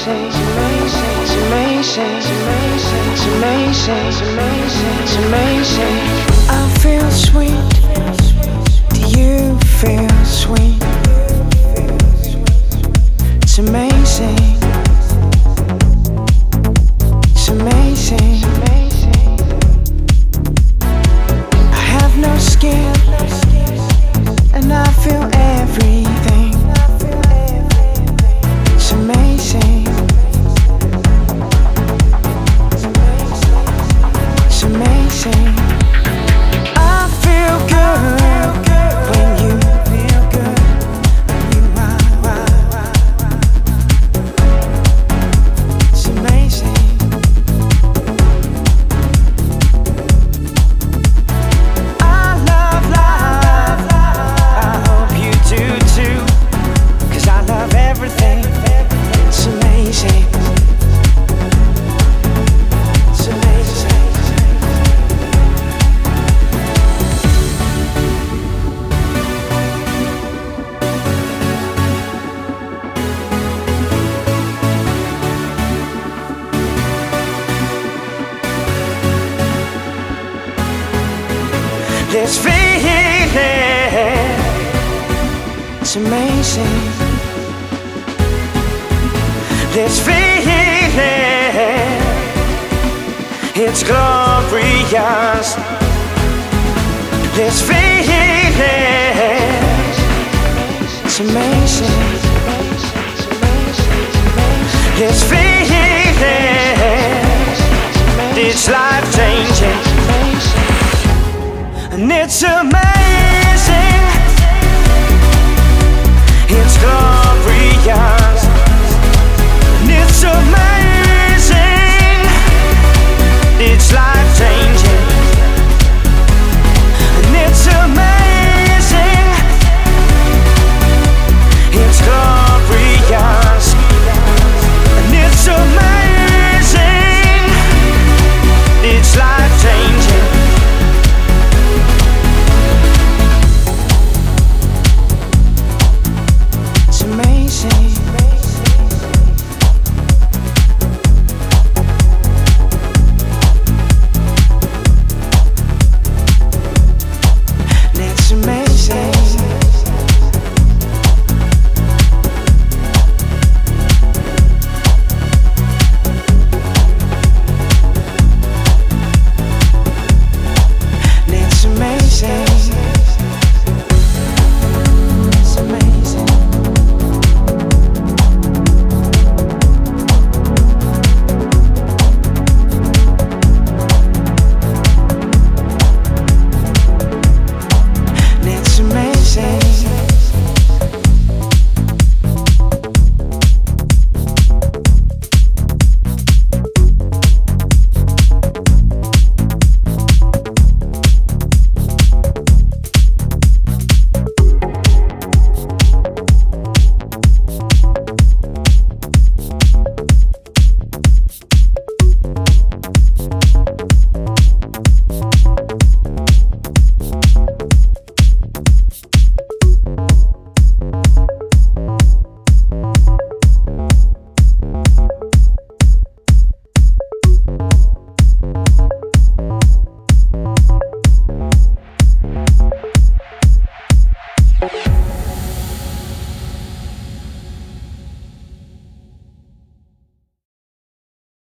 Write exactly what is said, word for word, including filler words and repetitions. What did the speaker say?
I feel sweet. Do you feel sweet? It's amazing. It's amazing. I have no skin, and I feel everything. It's amazing. It's amazing. I feel good when you feel good. You are, are. It's amazing. I love life. I hope you do too, 'cause I love everything. It's amazing. It's amazing. This feeling, it's amazing. This feeling, it's glorious. This feeling, it's amazing. This feeling, it's life changing. And it's amazing.